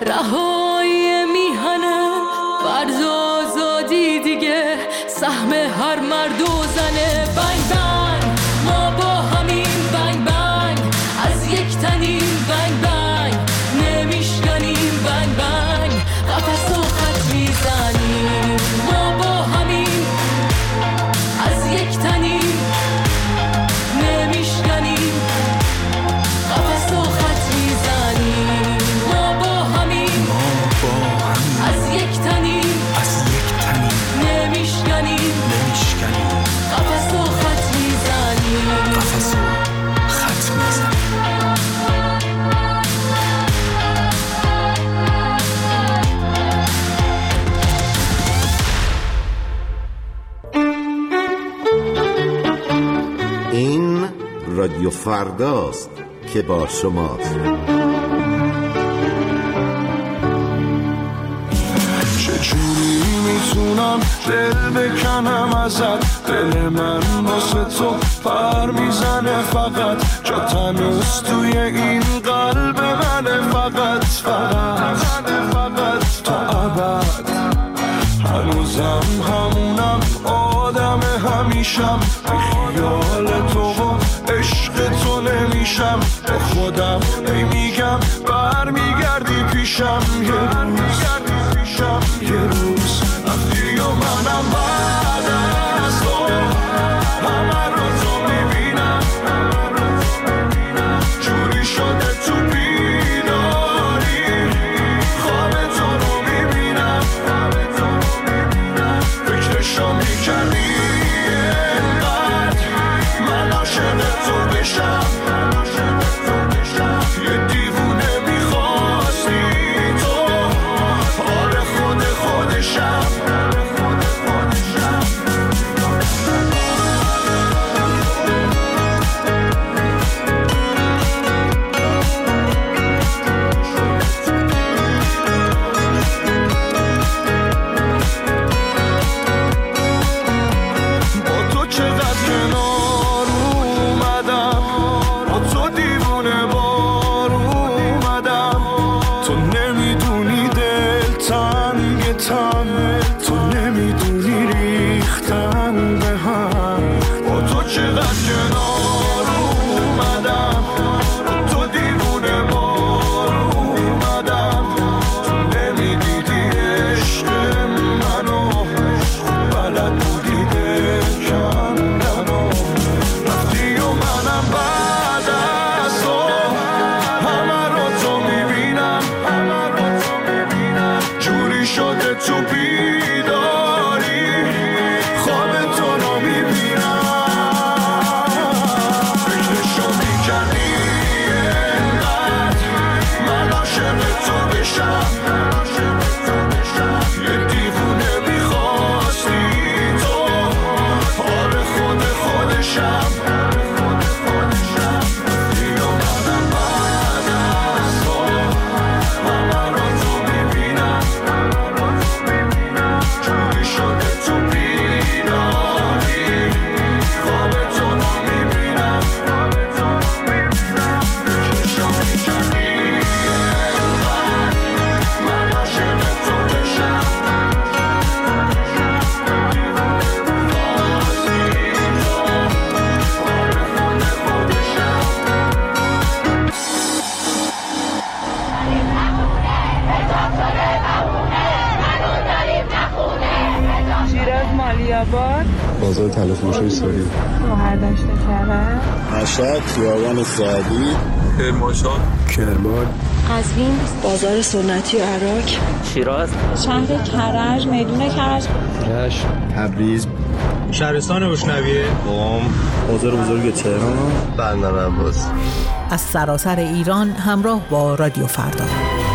رهایی میهنه فرض آزادی دیگه سهم هر مرد و زنه. بنگ بنگ ما با همین بنگ بنگ از یک تنیم بنگ بنگ نمیشکنیم بنگ بنگ قفس و خط میزنیم ما با همین از یک تنیم نمیشکنیم قفس و خط میزنیم ما با همین از یک تنیم نمیشکنیم قفس و خط میزنیم قفس و خط میزنیم. این رادیو فرداست که با شماست. چجوری میتونم دل بکنم ازت، دل من واسه تو پر میزنه فقط، جا تنوز توی این قلب منه فقط تا ابد. هنوزم همونم آدم همیشم، بی خیال تو و عشق تو نمیشم، با خودم میگم برمیگردی پیشم یه روز رفتی و منم بعد از تو همه رو تو میبینم، جوری شده تو بیداری خواب تو رو میبینم، فکرشو میکردی اینقدر من عاشق تو بشم، یه دیوونه میخواستی تو آره خودشم. تو نمیدونی ریختن به هم، با تو چقدر کنار اومدم، با تو دیوونه بار اومدم، تو نمیدیدی عشق منو، بلد بودی دل کندنو، رفتی و منم بعد از تو همه رو تو میبینم، جوری شده تو بیداری خواب تو رو میبینم، فکرشو میکردی اینقدر من عاشق تو بشم، یه دیوونه میخواستی تو آره خودشم. بازار طلا فروشی سوری، مهردشت کرد، مشهد، خیابان سعدی، کرمان، قزوین، بازار سنتی و عراق، شیراز، شهر کرج، میدون کرج، رشت، تبریز، شهرستان روشنویه، قم، بازار بزرگ تهران، بندر عباس. از سراسر ایران همراه با رادیو فردا.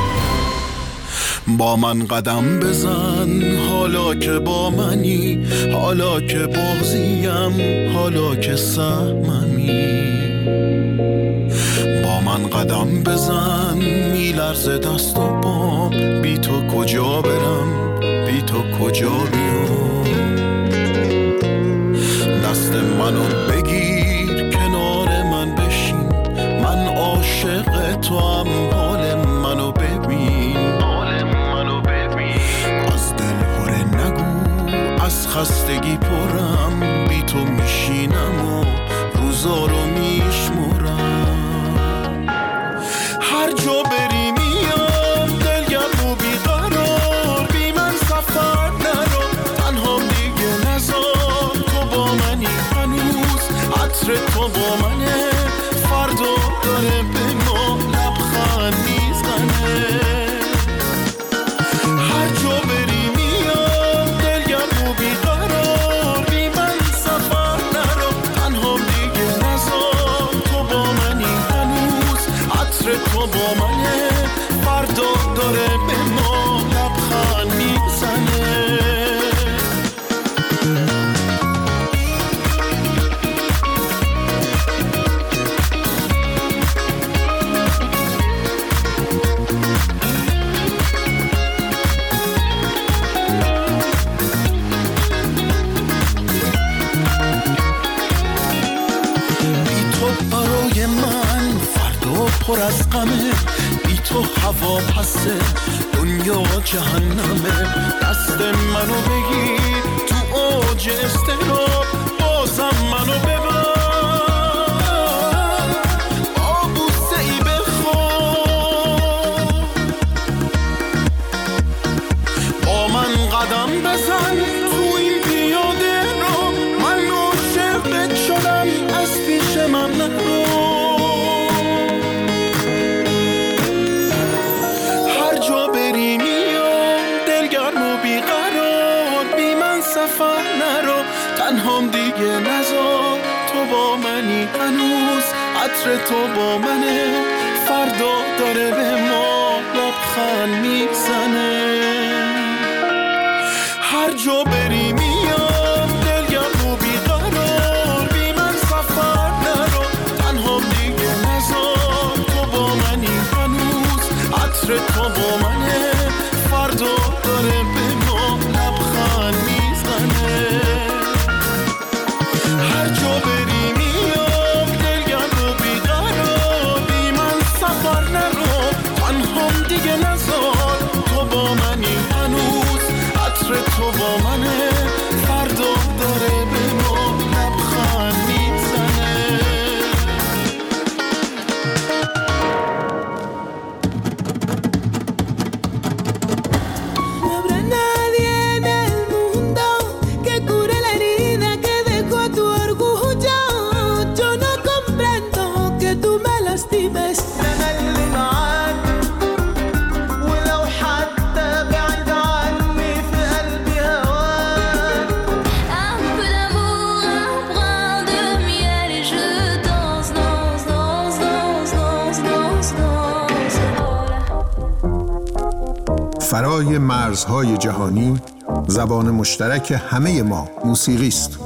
با من قدم بزن حالا که با منی، حالا که بازیم، حالا که سهممی، با من قدم بزن میلرزه دست و پام، بی تو کجا برم بی تو کجا بیام، دست منو بگیر کنار من بشین، من عاشق تو هم حال منو ببین، تو با منه، فردا داره به ما لبخند میزنه. پر از غمه، بی تو هوا پسه، دنیا جهنمه. دست منو بگیر تو اوج استراب، بازم منو ببر با بوسه ای بخواب. با من قدم بزن تو این پیاده رو، من عاشقت شدم از پیش من نرو. تنهام دیگه نذار، تو با منی هنوز، عطر تو با منه، فردا داره به ما لبخند میزنه. هر جا بری میام دلگرم و بیقرار، بی من سفر نرو. تنهام دیگه نذار، تو با منی هنوز، عطر تو با منه، فردا داره به ما لبخند میزنه. هر جا بری میام دلگرم و بیقرار، بی من سفر نرو. تنهام دیگه نذار، تو با منی هنوز، عطر تو با منه، فردا داره به ما لبخند میزنه. فرای مرزهای جهانی، زبان مشترک همه ما موسیقی است.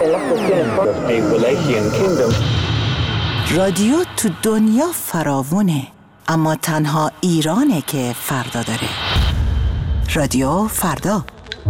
رادیو تو دنیا فراوونه، اما تنها ایرانه که فردا داره. رادیو فردا.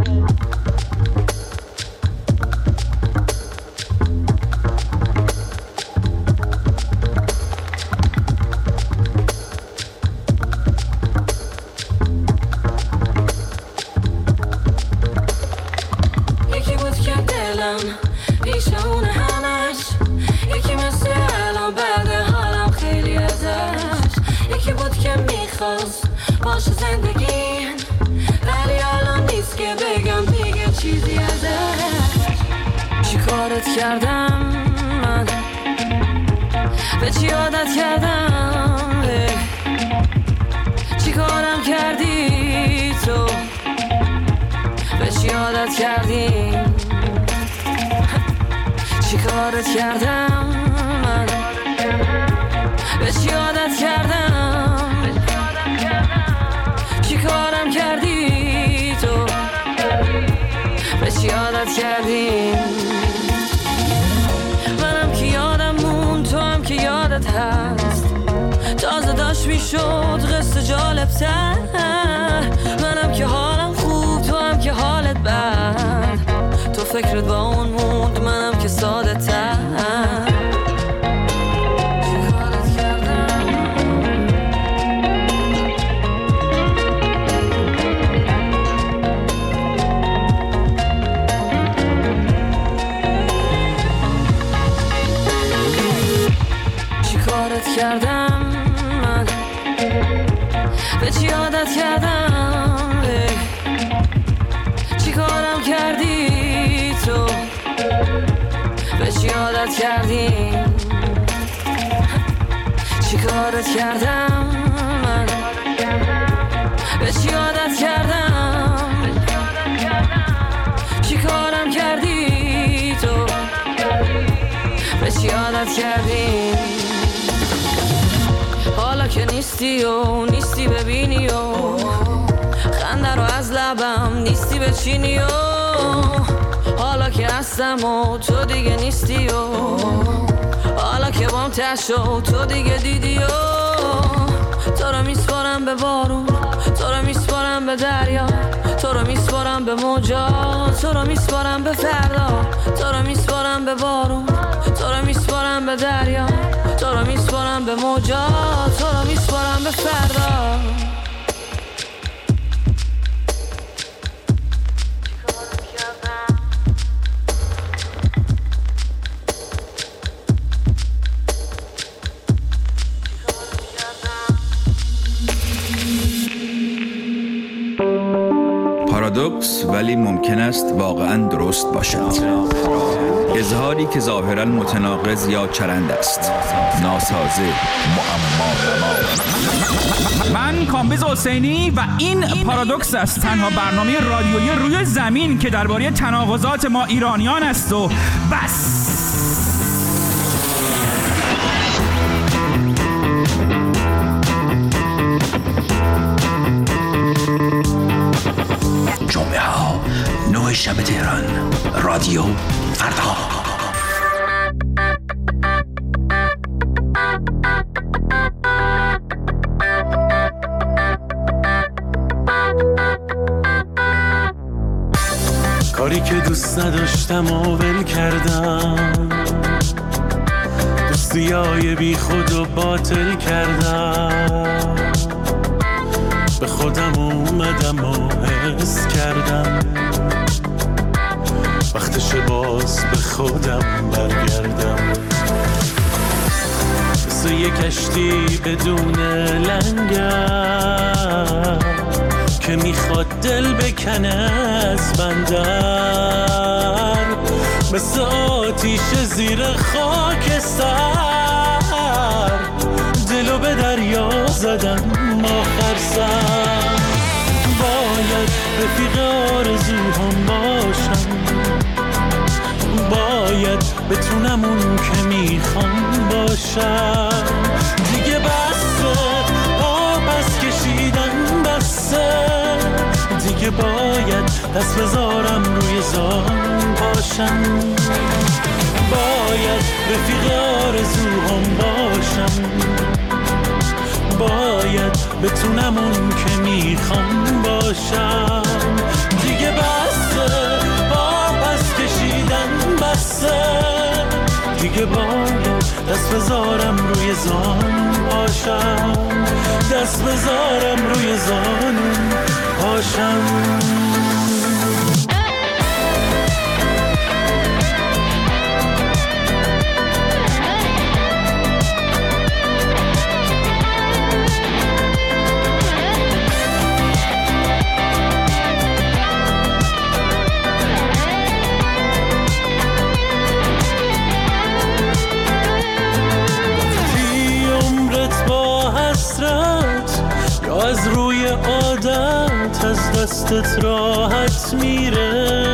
یکی بود که دلم پیش اون همش، یکی مثل الان بعد حالم خیلی ازش، یکی بود که میخواست باشه زندگیم، ولی الان نیست که بگم دیگه چیزی ازش. چی کارت کردم من، به چی عادت کردم، چی کارم کردی تو، به چی عادت کردیم، چی کارت کردم من، به چی عادت کردم، چی کارم کردی تو، به چی عادت کردیم. منم که یادم مون، تو هم که یادت هست، تازه داشت میشد قصه جالب تر. منم که حالم خوب، تو هم که حالت بد، تو فکرت با اون موند، منم که ساده تر. کردم من، به چی عادت کردم، چی کارم کردی تو، به چی عادت کردیم، چی کارت کردم من، به چی عادت کردم، چی کارم کردی تو، به چی عادت کردیم. حالا که نیستی و نیستی ببینی و خنده رو از لبم نیستی بچینی و حالا که هستم و تو دیگه نیستی و حالا که بام تشو تو دیگه دیدی و تو رو میسپارم به بارون، تو رو میسپارم به دریا، تو رو میسپارم به موجا، تو رو میسپارم به فردا، تو رو میسپارم به بارون، تو رو میسپارم به دریا، تو رو میسپارم به موجا، تو رو میسپارم به فردا. پارادوکس ولی ممکن است واقعاً درست باشد. اظهاری که ظاهراً متناقض یا چرند است. ناسازه، معما. من کامبیز حسینی و این پارادوکس است، تنها برنامه رادیویی روی زمین که درباره تناقضات ما ایرانیان است و بس. جمعه ها 9 شب تهران، رادیو فردا. کاری که دوست نداشتم و ول کردم، دوستیای بی خود و باطل کردم، به خودم اومدم و حس کردم وقتش باز به خودم برگردم. مثل یه کشتی بدون لنگر که میخواد دل بکنه از بندر، مثل آتیش زیر خاک سر دلو به دریا زدم آخر سر. باید رفیق آرزوهام باشم، باید بتونم اون که میخوام باشم. دیگه بسه پس کشیدن بسه، دیگه باید دست بذارم روی زان باشم. باید رفیق آرزوهام باشم، باید بتونم اون که میخوام باشم. دیگه بسه پس کشیدن بسه، دیگه باید دست بذارم روی زانون باشم، دست بذارم روی زانون باشم. از روی عادت از دستت راحت میره،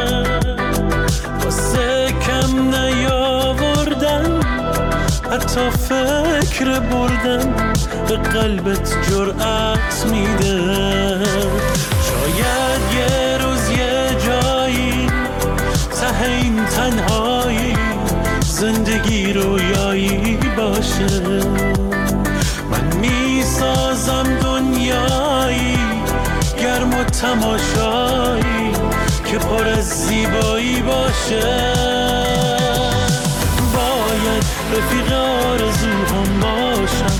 واسه کم نیاوردن حتی فکر بردن به قلبت جرأت میده. شاید یه روز یه جایی ته این تنهایی زندگی رویایی باشه، من میسازم دنیایی گرم و تماشایی که پر از زیبایی باشه. باید رفیق آرزوهام باشم،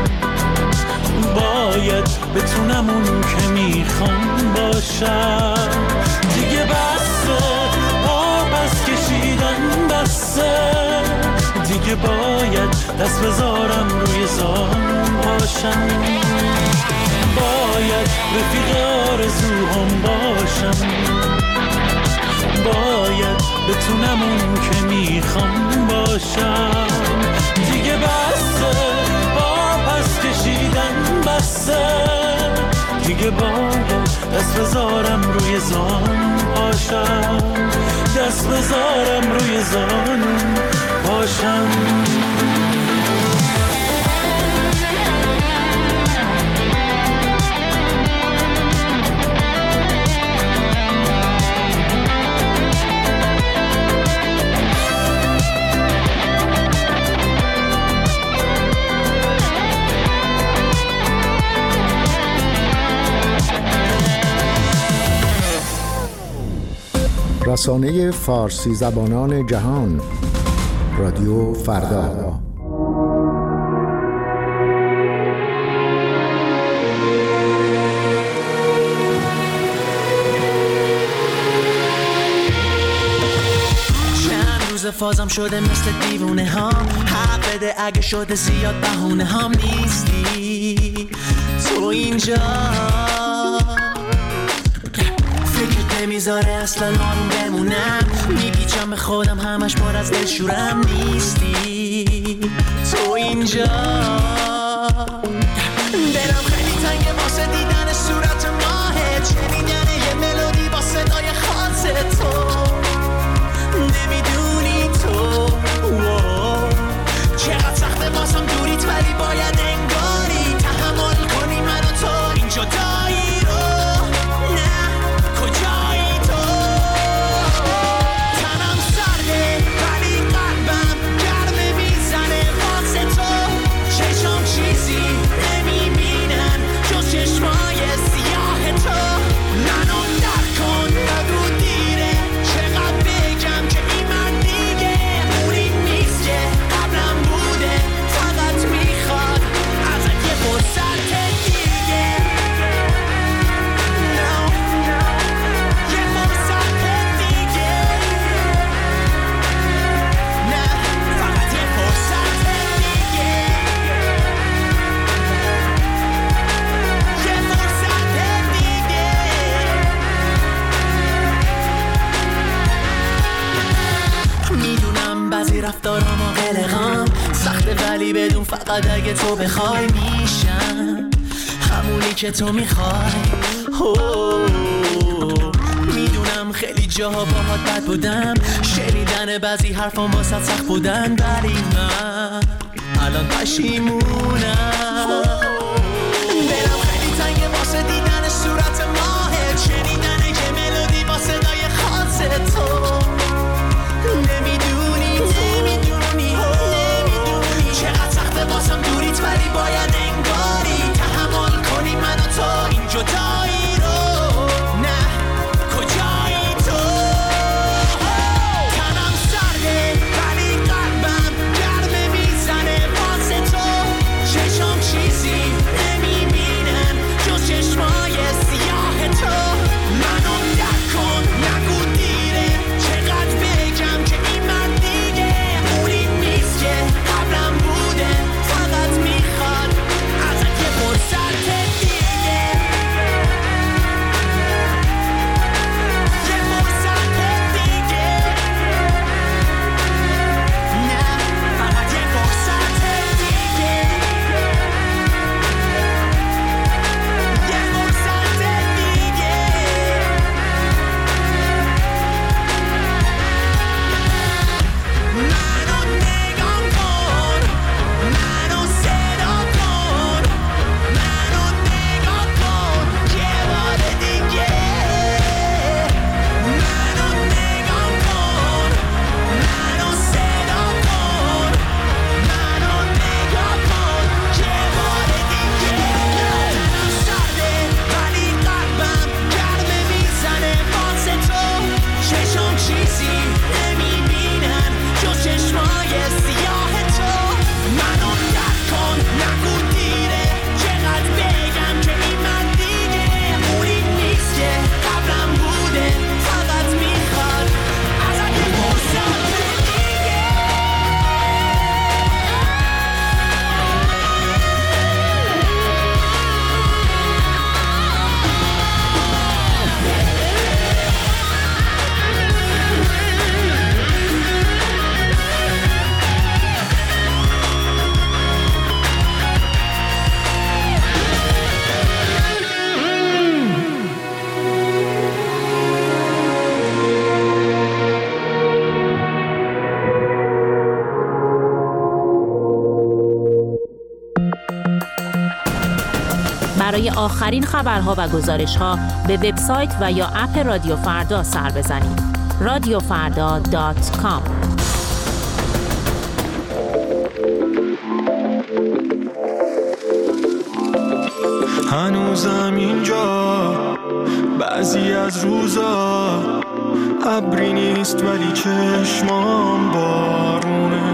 باید بتونم اون که میخوام باشم. دیگه بسه پس کشیدن بسه، دیگه باید دست بذارم روی زانون باشم، باید رفیق آرزوهام باشم، باید بتونم اون که میخوام باشم. دیگه بسه پس کشیدن بسه، دیگه باید دست بذارم روی زانون باشم، دست بذارم روی زانون باشم. رسانه فارسی زبانان جهان رادیو فردا. چند روز فازم شده مثل دیوونه ها، حق بده اگه شده زیاد بهونه هم نیستی تو اینجا، نمیذاره اصلا آروم بمونم، میپیچم به خودم همش پر از دلشورم نیستی تو اینجا. دلم خیلی تنگه واسه دیدن صورت ماهه، شنیدن یه ملودی با صدای خاص تو، نمیدونی تو چقدر سخته واسم دوریت، ولی باید انگاری تحمل کنی من و تو این جدایی رو. نه کجایی تو، تنم سرده ولی قلبم گرمه میزنه واسه تو، چشم چیزی نمیبینن جز چشمای سیاه تو. منو درک کن نگو دیره، چقدر بگم که این من دیگه اونی نیست که قبلم بوده، فقط میخواد ازت یه فرصت دیگه. یه فرصت دیگه، نه فقط یه فرصت دیگه، یه فرصت دیگه. میدونم بعضی رفتارام و قلقام سخته، ولی بدون فقط اگه تو بخوای میشم همونی که تو میخوای. میدونم خیلی جاها باهات بد بودم، شنیدن بعضی حرفام واسه سخت بودن، ولی من الان پشیمونم. دلم خیلی تنگه واسه دیدن صورت ماهه، شنیدن یه ملودی با صدای خاص تو، نمیدونی تو برای آخرین خبرها و گزارش‌ها به وبسایت و یا اپ رادیو فردا سر بزنید. radiofarda.com. هنوزم اینجا بعضی از روزا ابری نیست ولی چشمام بارونه.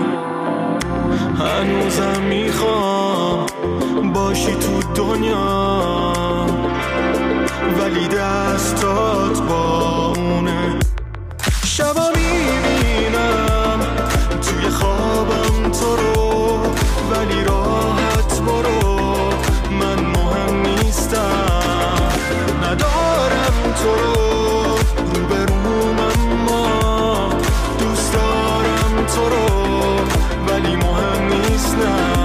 هنوزم میخوام باشی تو دنیا ولی دستات با اونه. شبا میبینم توی خوابم تو رو ولی راحت برو، من مهم نیستم، ندارم تو رو روبروم اما دوست دارم تو رو ولی مهم نیست نه.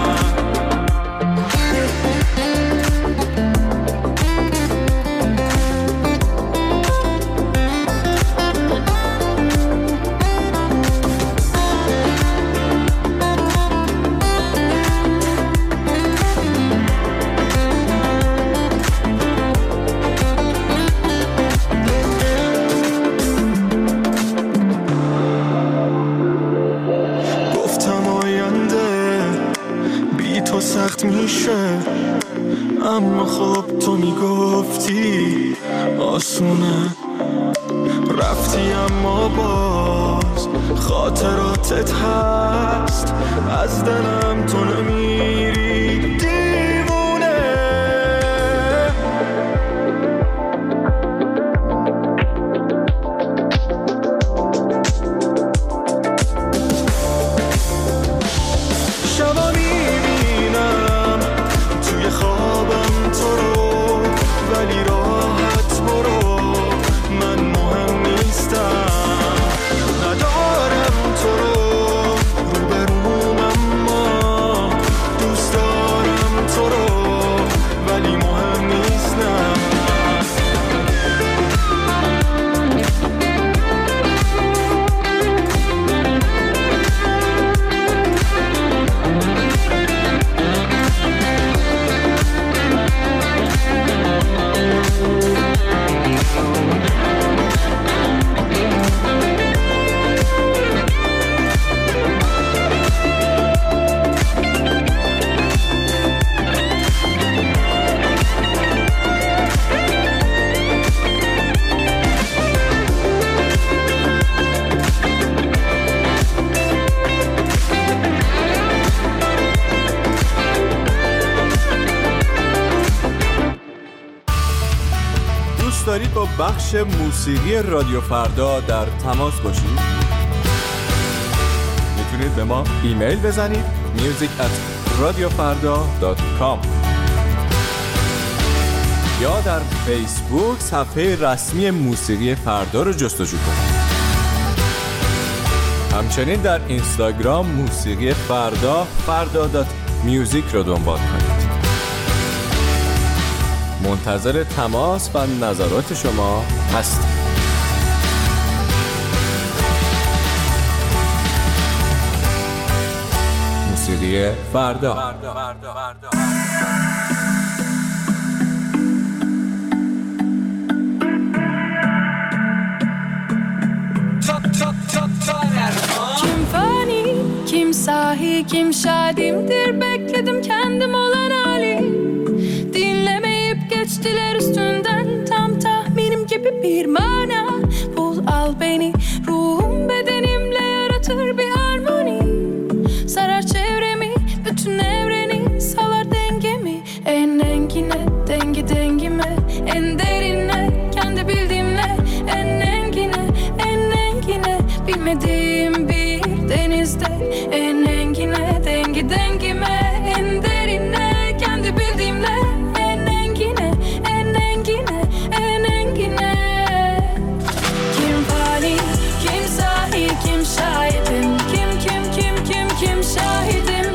سخت میشه اما خب تو میگفتی آسونه. رفتی اما باز خاطراتت هست، از دلم تو نمیری دیوونه. شبا خوابم تو رو ولی راحت برو، من مهم نیستم، ندارم تو رو روبروم اما دوست دارم تو رو ولی مهم نیست نه. دارید با بخش موسیقی رادیو فردا در تماس باشید؟ میتونید به ما ایمیل بزنید music@radiofarda.com یا در فیسبوک صفحه رسمی موسیقی فردا رو جستجو کنید. همچنین در اینستاگرام موسیقی فردا.music رو دنبال کنید. منتظر تماس و نظرات شما هستم. موسیقی فردا. Kim fani, kim sahi, kim şadimdir, bekledim kendim olan hali. Dinlemeyip geçtiler üstünden, tam tahminim gibi bir mana. Bul al beni, ruhum bedenimle yaratır bir harmoni. Sarar çevremi, bütün evreni, salar dengemi. En engine, dengi dengime, en derine, kendi bildiğimle. En engine, bilmediğim bir denizde. En engine, dengi dengime, en derine, kendi bildiğimle. En engine, en engine, en engine. Kim fani, kim sahi, kim şahidim. Kim şahidim.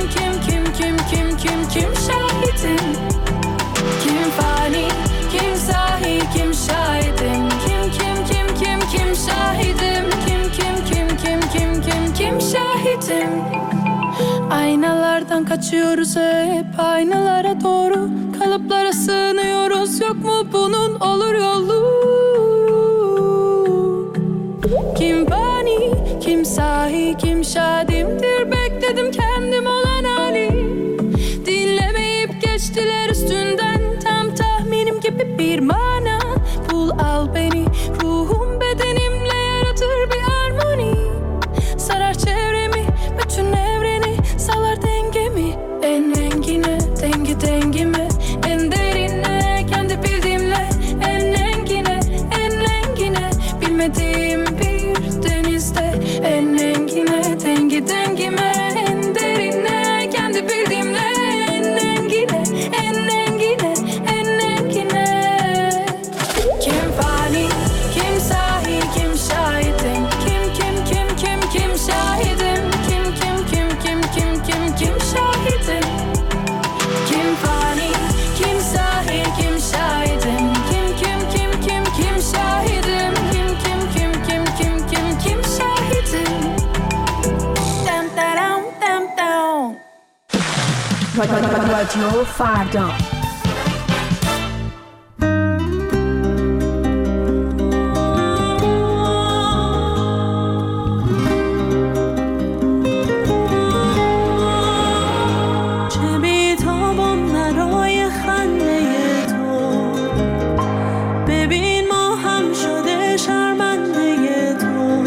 Kim şahidim. Kim fani, kim sahi, kim şahidim. Kim şahidim. Kim Kaçıyoruz hep aynalara doğru, kalıplara sığınıyoruz. Yok mu bunun olur yolu? Kim fani, kim sahi, kim şadimdir? Bekledim kendim olan hali. Dinlemeyip geçtiler üstünden, tam tahminim gibi bir mana. Bul al beni, ruhum bedenimle yaratır bir harmoni. Sarar çevremi, bütün evreni, salar dengemi. En engine, dengi dengime, en derine, kendi bildiğimle. En engine, en engine, bilmediğim bir denizde. En engine, dengi dengime, en derine, kendi bildiğimle. En engine, en engine, en engine. Kim fani, kim sahi, kim şahidim? Kim şahidim? Kim şahidim? Kim fani, kim sahi, kim şahidim? Kim şahidim? Kim şahidim? Dam dam dam dam. رادیو فردا. چه بیتابم برای خنده تو، ببین ما هم شده شرمنده تو.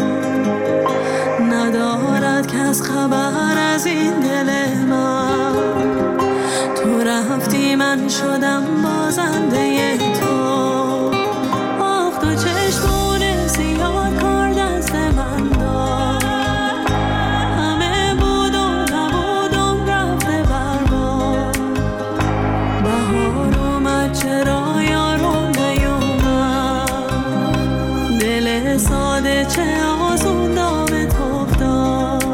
ندارد کس خبر از این دل من، تو رفتی من شدم بازنده تو. آخ تو چشمون سیاه کار دست من داد، همه بود و نبودم رفته برباد. بهار اومد چرا یارو نیومد، دل ساده چه آزون دامه افتاد.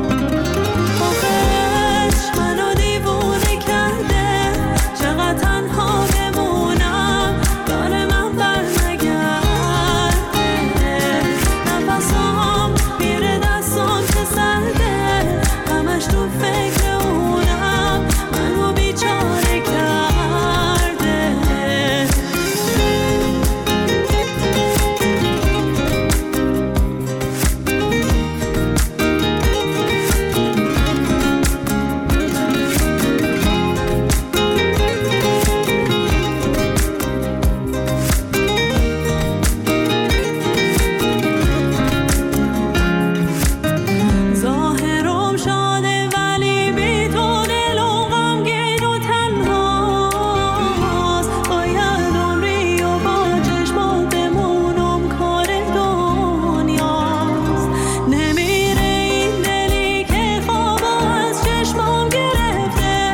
آخرش منو دیوونه کرده، چقدر تنها بمونم، یار من برنگرده. نفسام میره دستام که سرده، همش تو فکر اونم، منو بیچاره کرده. ظاهرم شاده ولی بی تو دلم غمگین و تنهاست. باید عمری و با چشمات بمونم، کار دنیاست. نمیره این دلی که خواب از چشمام گرفته،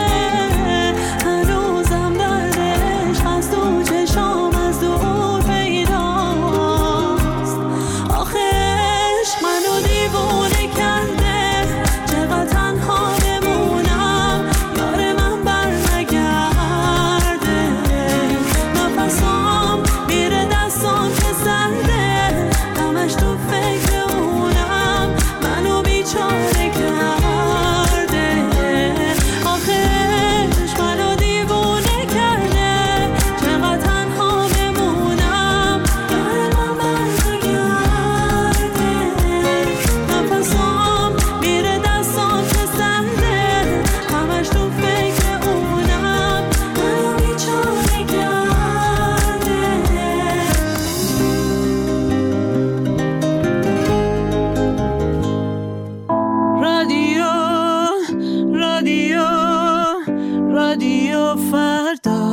هنوزم دردش از تو چشام از دور پیداست. آخرش منو دیوونه کرده، چقدر تنها بمونم، یار من برنگرده. نفسام میره دستام که سرده، همش تو فکر اونم، منو بیچاره کرده. آخرش منو دیوونه کرده، چقدر تنها بمونم، یار من برنگرده. نفسام میره دستام که سرده، همش تو فکر اونم، منو بیچاره کرده. رادیو رادیو رادیو فردا.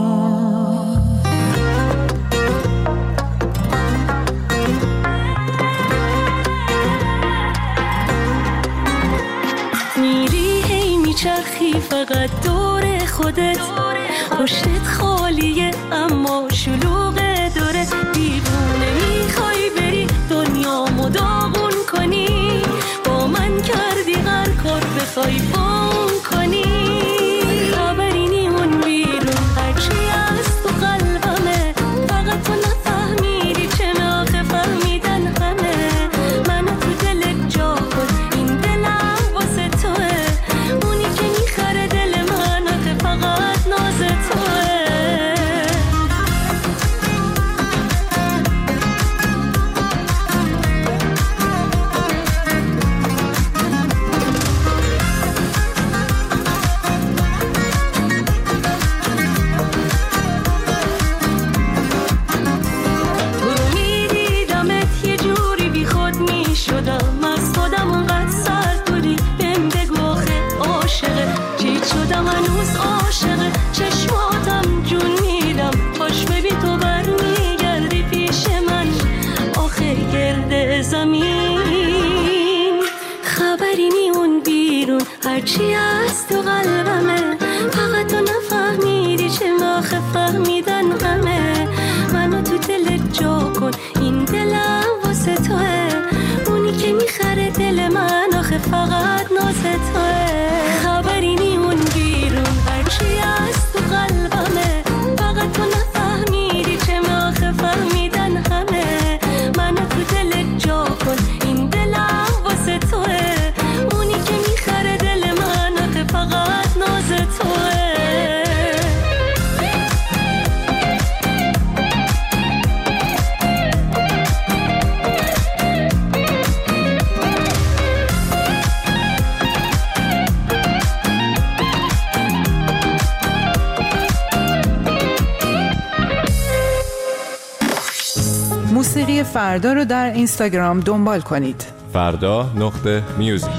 میری هی میچرخی فقط دور خودت، پشتت خالیه اما شلوغه دورت. دیوونه میخوای بری دنیامو داغون کنی، با من کردی هر کار بخوای بام کنی. خبری نیمون بیرون هرچی از تو قلبمه، فقط تو نفهمیدی چه ناخه فهمیدن همه. منو تو دلت جا کن، این دلم واسه توه، اونی که زمین. خبری نی اون بیرون هرچی از تو قلبمه، فقط تو نفهمیدی چه آخه فهمیدن همه. منو تو دلت جا کن، این دلم واسه توه، اونی که میخره دل من آخه فقط ناز توه. خبری نی اون بیرون هرچی از تو قلبمه، فقط تو نفهمیدی چه آخه فهمیدن همه. منو تو دلت جا کن، این دلم واسه توه، اونی که میخره دل من آخه فقط ناز توه. موسیقی فردا رو در اینستاگرام دنبال کنید. فردا.میوزیک.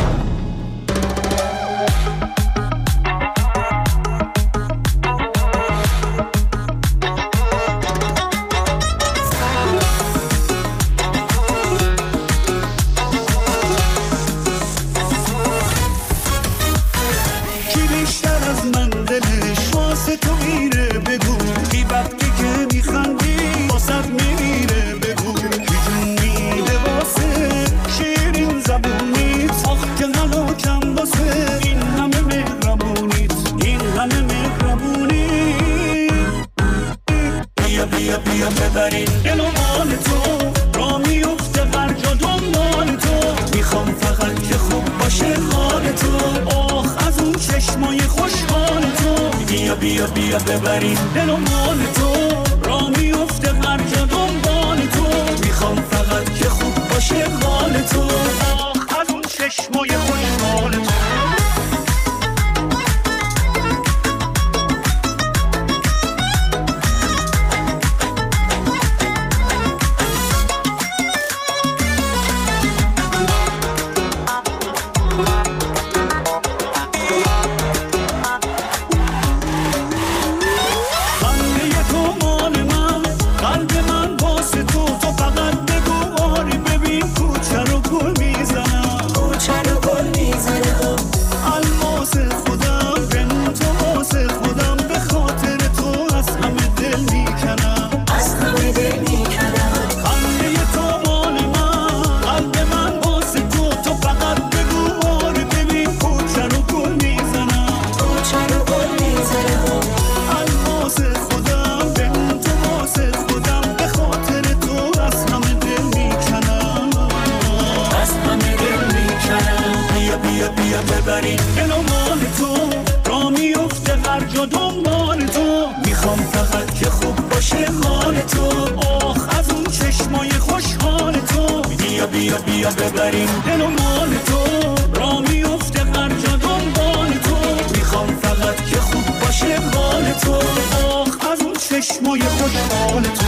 کی بیشتر از من دلش واسه تو میره بگو، کی وقتی که میخندی واسه میمیره بگو، کی جون میده واسه شیرین زبونیت، آخ که غلاکم واسه این همه مهربونیت، این همه مهربونیت. بیا بیا بیا ببرین دل و مال تو، را میفته برجا دنبال تو، میخوام فقط که خوب باشه حال تو، آخ از اون چشمای خوشحال تو. بیا بیا بیا ببرین دل و مال تو، را میفته برجا دنبال تو، میخوام فقط که خوب باشه حال تو، آخ از اون چشمای خوشحال تو. بیا ببریم دل و مال تو، را میفته هرجا دنبال تو، میخوام فقط که خوب باشه حال تو، آخ از اون چشمای خوشحال تو.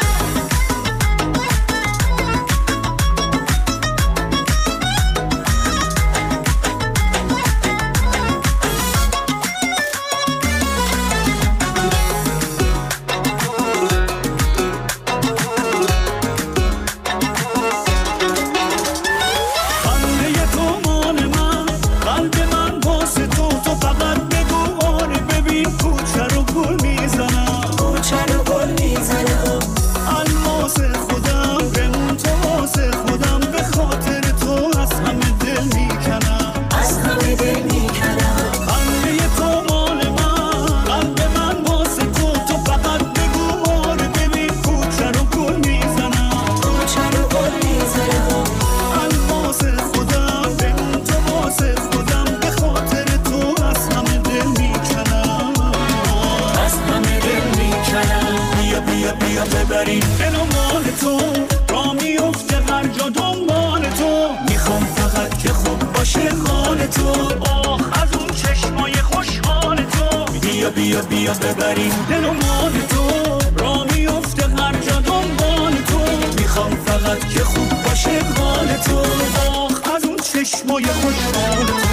بیا ببریم دل و مال تو، را میفته هر جا دنبال تو، میخوام فقط که خوب باشه حال تو، آخ از اون چشمای خوشحال تو.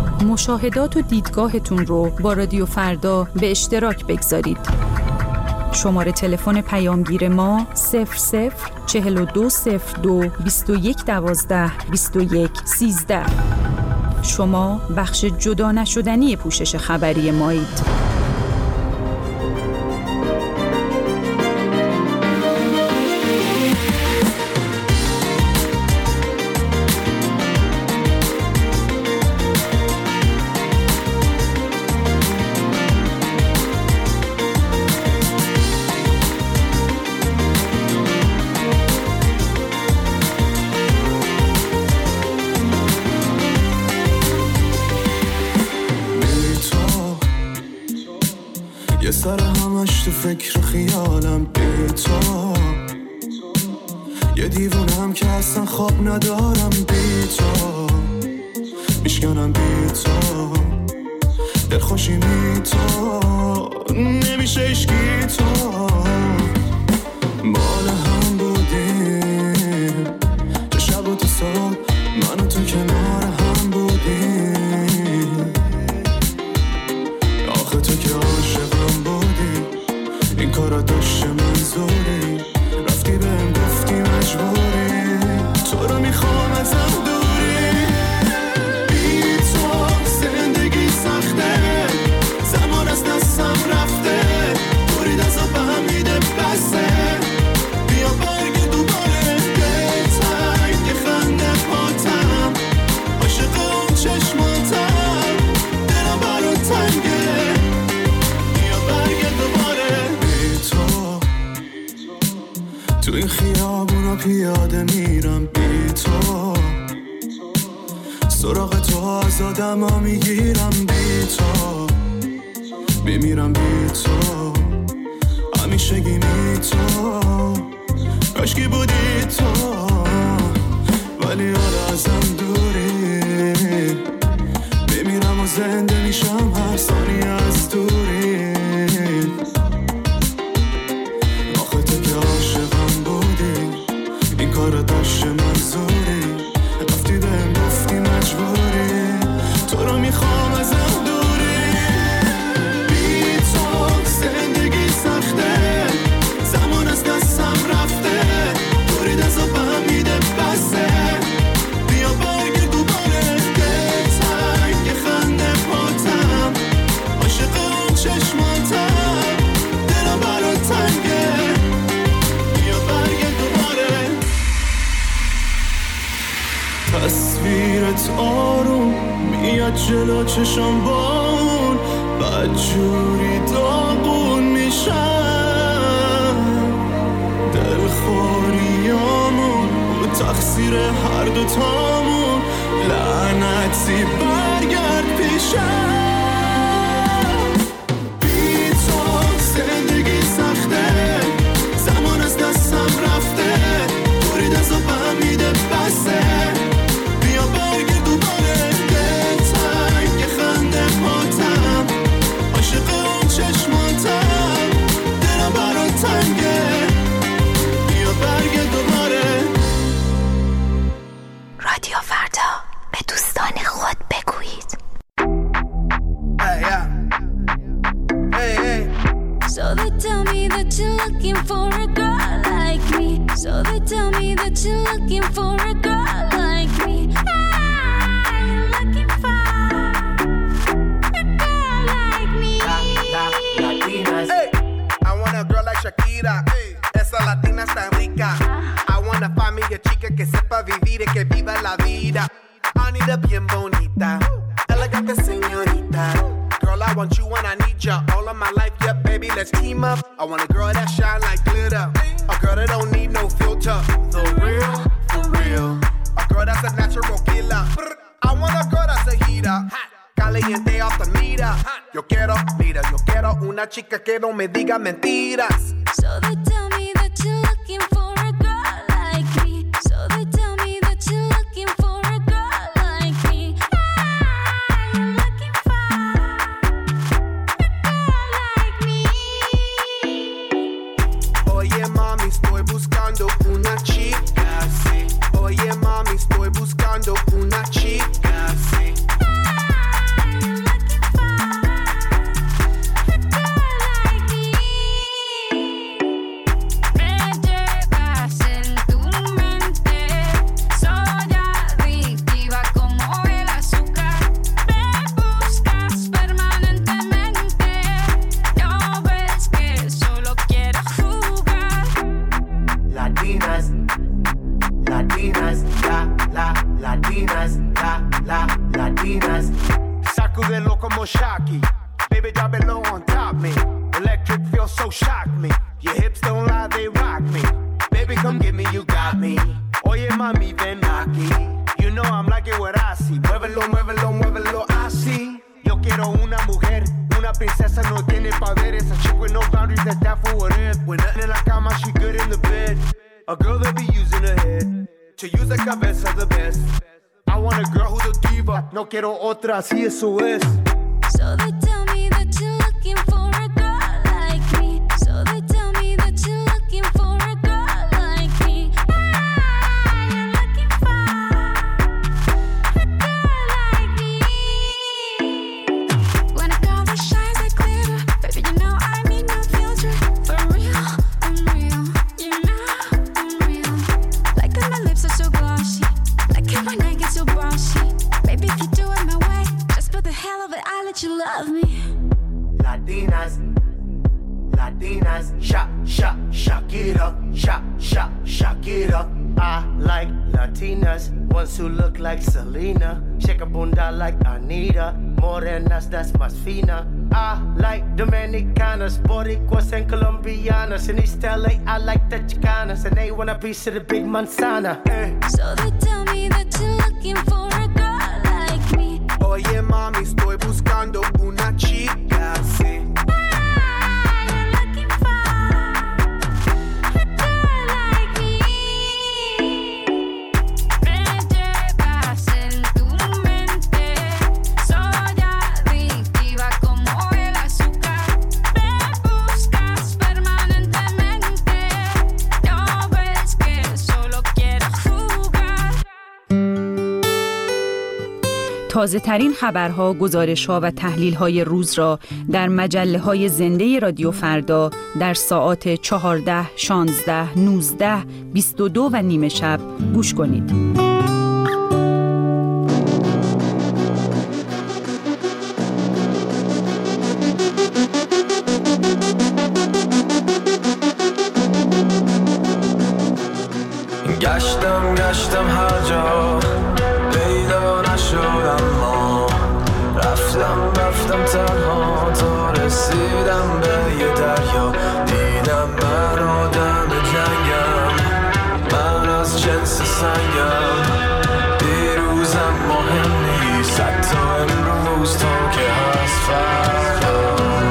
مشاهدات و دیدگاهتون رو با رادیو فردا به اشتراک بگذارید. شماره تلفن پیامگیر ما 004202 2112 2113. شما بخش جدا نشدنی پوشش خبری مایید. فکر خیالم بی تو، یه دیوونم که اصلا خواب ندارم بی تو، میشکنم بی تو، دلخوشی بی تو، نمیشه عشقی تو، مال هم بودیم چه شب و تو صبح من و تو کنار هم بودیم، آخه تو که عاشقم بودی این کارا داشته منظوری، رفتی بهم گفتی مجبوری، تو رو میخوام ازم دوری، بی تو زندگی سخته، زمان از دستم رفته، برید از آب هم میده بسته، بیا برگ دوباره دلتنگ که خنده پاتم، عاشق اون چشماتم، دلم برات تنگه، بیا برگ دوباره. تو این خیابونا پیاده میرم بی تو، سراغ تو آزادم ها میگیرم بی تو، میمیرم بی تو، همیشه گیمی تو، کاشکی بودی تو، ولی حالا ازم دوری، میمیرم و زنده میشم هر ثانیه از دوری، این کارا داشته منظوری، رفتی بهم گفتی مجبوری، تو رو میخوام ازم دوری، بی تو زندگی سخته، زمان از دستم رفته، برید از آب هم میده بسته، بیا برگ دوباره دلتنگ که خنده پاتم، عاشق اون چشماتم، دلم برات تنگه، تصویرت آروم میاد جلو چشم با اون، بدجوری داغون میشم، دلخوریامون و تقصیر هر دوتامون، لعنتی برگرد پیشم، بی تو زندگی سخته، زمان از دستم رفته، برید از آب هم میده بسته، برگ دوباره دلتنگ که خنده پاتم، عاشق اون چشماتم، دلم برات تنگه، بیا برگ دوباره. رادیو فردا، به دوستان خود بگویید. So they tell me that you're looking for a girl like me. So they tell me that you're looking for a girl like me. I'm looking for a girl like me. Latinas. Hey, I want a girl like Shakira. Hey, esa latina está rica. I wanna find me a chica que sepa vivir y que viva la vida. I need a bien bonita, elegante señorita. Girl, I want you and I need ya all of my life, yeah, baby, let's team up. I want a girl that shine like glitter, a girl that don't need no filter, the real, for real, a girl that's a natural killer. I want a girl that's a heater, caliente off the meter. Yo quiero una chica que no me diga mentiras. So they tell me that you're looking for a girl like me. So they tell me that you're looking for a girl like me. I'm looking for a girl like me. Oye mami, estoy buscando una chica, sí. Oye mami, estoy buscando una chica, sí. little shocky. Baby, drop it low on top me. Electric feel so shock me. Your hips don't lie, they rock me. Baby, come get me, you got me. Oye, mami, ven aquí. You know I'm liking what I see. Muévelo, muévelo, muévelo, así. Yo quiero una mujer, una princesa, no tiene poderes. A chick with no boundaries, that's that for what if. When nothing in la cama, she good in the bed. A girl that be using her head to use the cabeza the best. I want a girl who's a diva. No quiero otra, así eso es. So they tell me that you're looking for a girl like me. So they tell me that you're looking for a girl like me. You're looking for a girl like me. When a girl that shines like glitter, baby, you know I need no filter. For real, I'm real. You know I'm real. Like that my lips are so glossy. Like it when I get so bossy. Baby, if you do it my way, just for the hell of it, I'll let you love me. Latinas, Latinas, shock it up, shock it up. I like Latinas, ones who look like Selena, shake a bunda like Anita, morenas that's más fina. I like Dominicanas, Boricuas and Colombianas. In East LA, I like the Chicanas, and they want a piece of the big manzana. So they tell me that you're looking for a girl like me. Oye mami, estoy buscando una chica así. You're looking for a girl like me. Me llevas en tu mente, soy adictiva como el azúcar. Me buscas permanentemente, no ves que solo quiero jugar. تازه ترین خبرها، گزارش‌ها و تحلیل‌های روز را در مجله‌های زنده رادیو فردا در ساعات 14, 16, 19, 22 و نیم شب گوش کنید. گشتم هر جا پیدا نشدم، ما رفتم تنها تا رسیدم به یه دریا. دیدم من آدم جنگم، من از جنس سنگم. دیروزم مهم نیست، حتی امروز تا که هست فردا.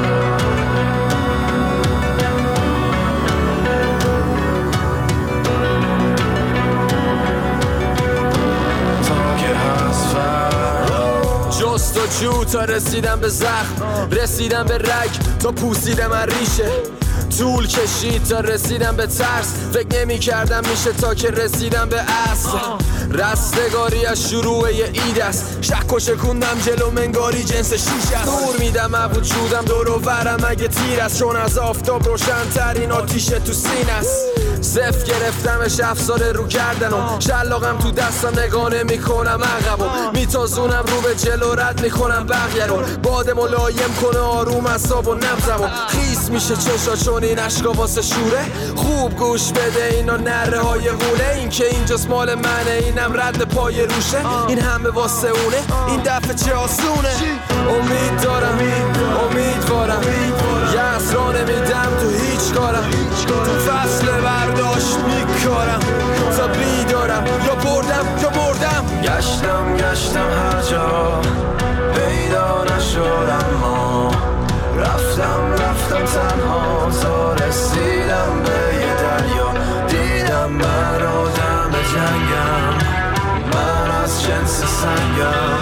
جستجو تا رسیدم به زخم، رسیدم به رگ تا پوسیدم از ریشه. طول کشید تا رسیدم به ترس، فکر نمی کردم میشه تا که رسیدم به اصل. رستگاری از شروع یه اید است، شک و شکوندم جلو منگاری جنس شیش است. دور میدم از وجودم دور و برم اگه تیر است، چون از آفتاب روشن ترین آتیش تو سینه است. صف گرفتمش افسار رو کردنم، شلاقم تو دستم نگاه نمی کنم عقبم، میتازونم رو به جلو رد میکنم بقیه رو. باد ملایم کنه آروم اعصاب و نبضمو، خیس میشه چشا چون این عشقا واسه شوره. خوب گوش بده اینا نره های غوله، این که اینجاست مال منه، اینم رد پای روشه. این همه واسه اونه، این دفعه چه آسونه. امید دارم امیدوارم، یه اسرا نمیدم تو هیچ کارم. تو فصل برداشت میکارم تا بیدارم، یا بردم. گشتم هر جا پیدا نشدم، ما رفتم تنها تا رسیدم به یه دریا. دیدم من آدم جنگم، من از جنس سنگم.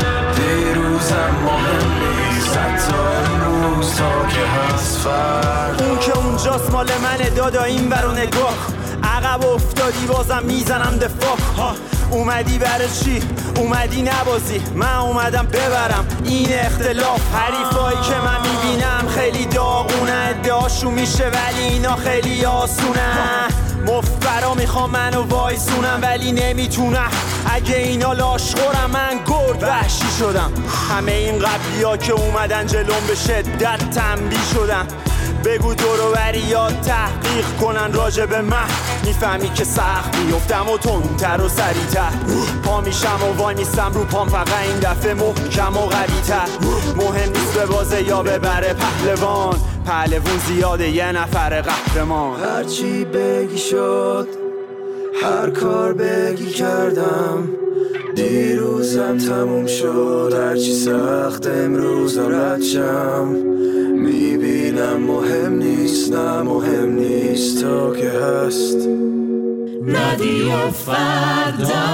دیروزم مهم نیست، حتی امروز تا که هست فردا. اون که اونجاست مال منه دادا، این برو نگاه. عقب افتادی بازم میزنم دفاع. اومدی برای چی؟ اومدی نبازی، من اومدم ببرم این اختلاف. حریفایی که من میبینم خیلی داغونه، ادعاشون میشه ولی اینا خیلی آسونه. مفبرا میخوام منو وایسونم ولی نمیتونم، اگه اینا لاشخورم من گرد وحشی شدم. همه این قبلی ها که اومدن جلوم به شدت تنبیه شدن، بگو دورو بریات تحقیق کنن راجع به من، میفهمی که سخت میفتم و تندتر و سریعتر، پا میشم و وای میستم رو پام، فقط این دفعه محکم و قوی‌تر. مهم نیست به بازه یا ببره پهلوون زیاده یه نفر قهرمان. هرچی بگی شد، هر کار بگی کردم، دیروزم تموم شد، هرچی سخت امروز رد شم. میبینم مهم نیست، نه مهم نیست تا که هست رادیو فردا.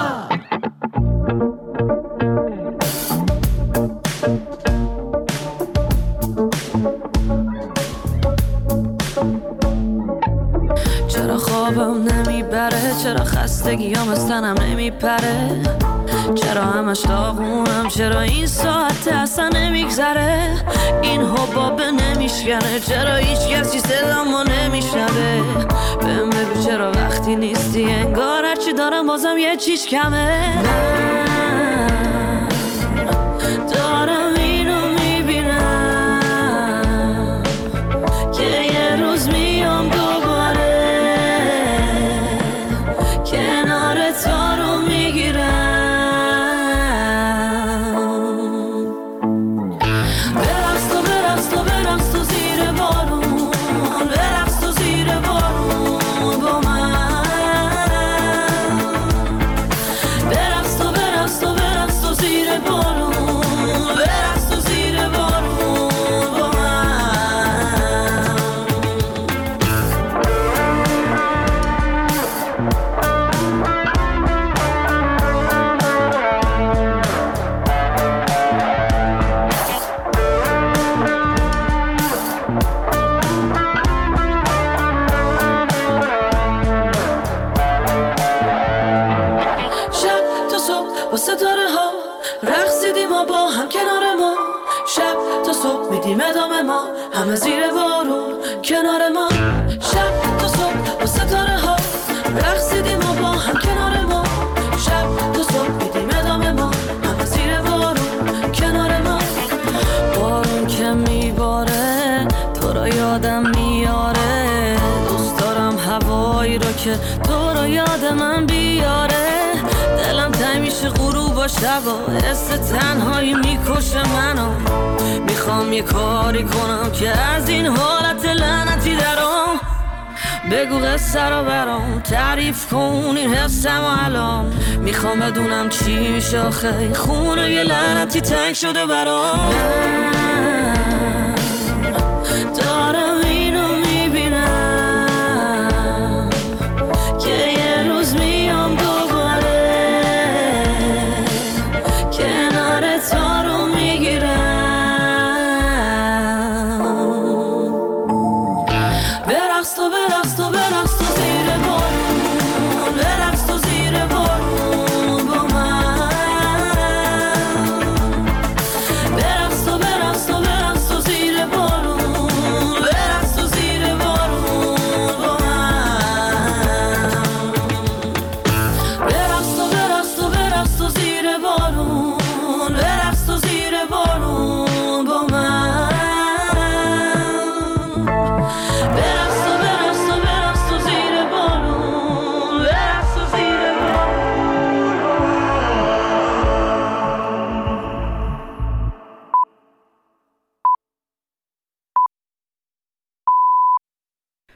چرا خوابم نمیبره، چرا خستگیام از تنم نمیپره، چرا همش داغونم، چرا این ساعت اصلا نمیگذره، این حبابه نمیشکنه، چرا هیچ کسی صدامو نمیشنوه. بهم بگو چرا وقتی نیستی انگار هرچی دارم بازم یه چیز کمه. من دارم اینو میبینم که یه روز میام دوباره کنار تو رو میگیرم. ادامه ما همه زیر بارون کنار ما، شب تا صبح با ستاره ها رقصیدیم و با هم کنار ما، شب تا صبح میدیم ادامه ما همه زیر بارون کنار ما. بارون که میباره تو رو یادم میاره، دوست دارم هوایی رو که تو رو یاد من بیاره، دلم تنگ میشه غروب و شبا، حس تنهایی میکشه منو، میخوام یه کاری کنم که از این حالت لعنتی درام. بگو قصه رو برام تعریف کن این حسم و الان، میخوام بدونم چی میشه آخه خونه یه لعنتی تنگ شده برام. دارم اینو میبینم که یه روز میام دوباره کنار تو رو میگیرم. برقص تو